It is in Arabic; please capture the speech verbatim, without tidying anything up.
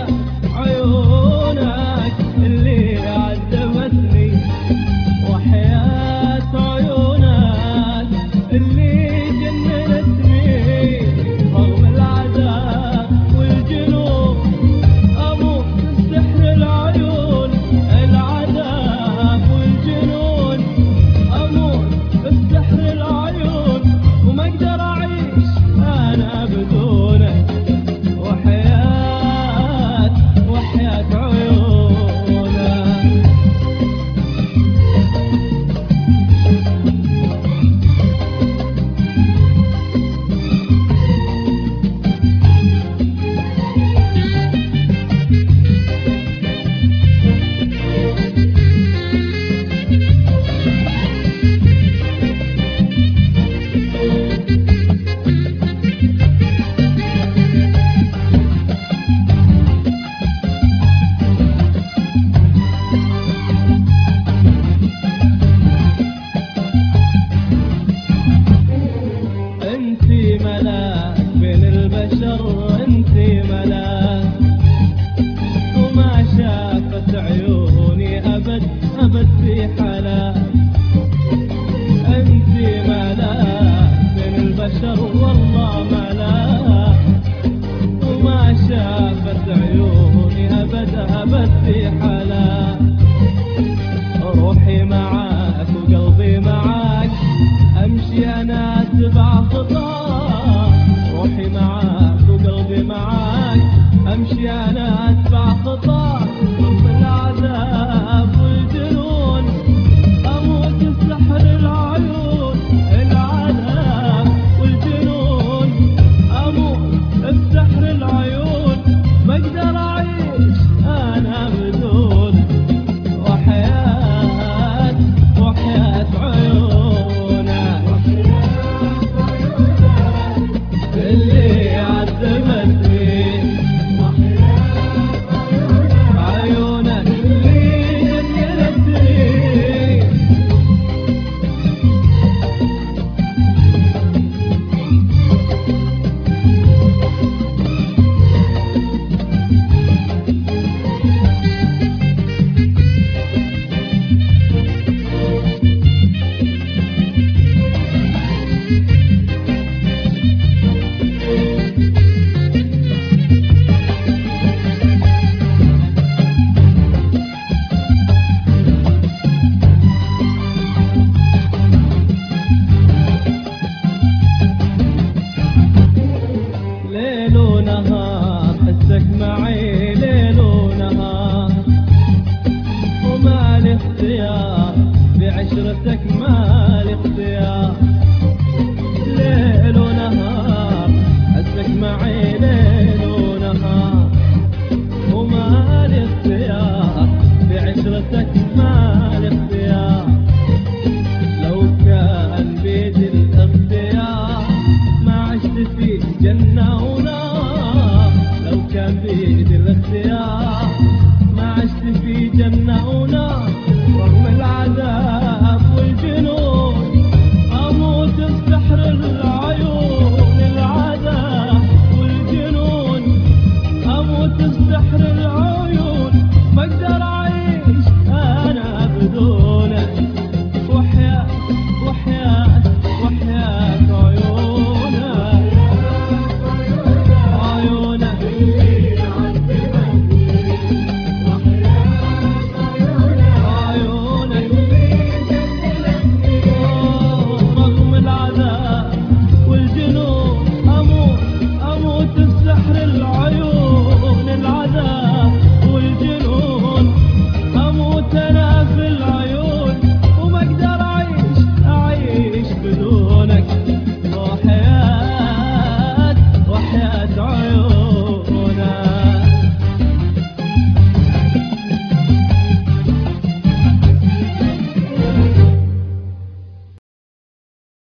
عيونك اللي عذبتني، وحياة عيونك اللي جننتني، رغم العذاب والجنون أموت بسحر العيون، العذاب والجنون أموت بسحر العيون، وما أقدر أعيش أنا بدونك، وحياة وحياة عيونك. انتي ملاك بين البشر، انتي ملاك وما شافت عيوني ابد ابد في حلاك. انتي ملاك بين البشر والله ملاك، وما شافت عيوني ابد ابد في حلاك. روحي معاك وقلبي معاك، امشي انا اتبع خطاك. روحي معاك وقلبي معاك، امشي انا اتبع خطاك. رغم العذاب والجنون اموت بسحر العيون، العذاب والجنون اموت بسحر العيون، ما اقدر اعيش انا بدونك، وحياة وحياة عيونك اللي عذبتني، عيونك اللي جننتني. ليل ونهار حسك معي، ليل ونهار وما لي اختيار، بعشرتك ما لي اختيار. ليل ونهار حسك معي، ليل ونهار وما لي اختيار، بعشرتك ما لي اختيار.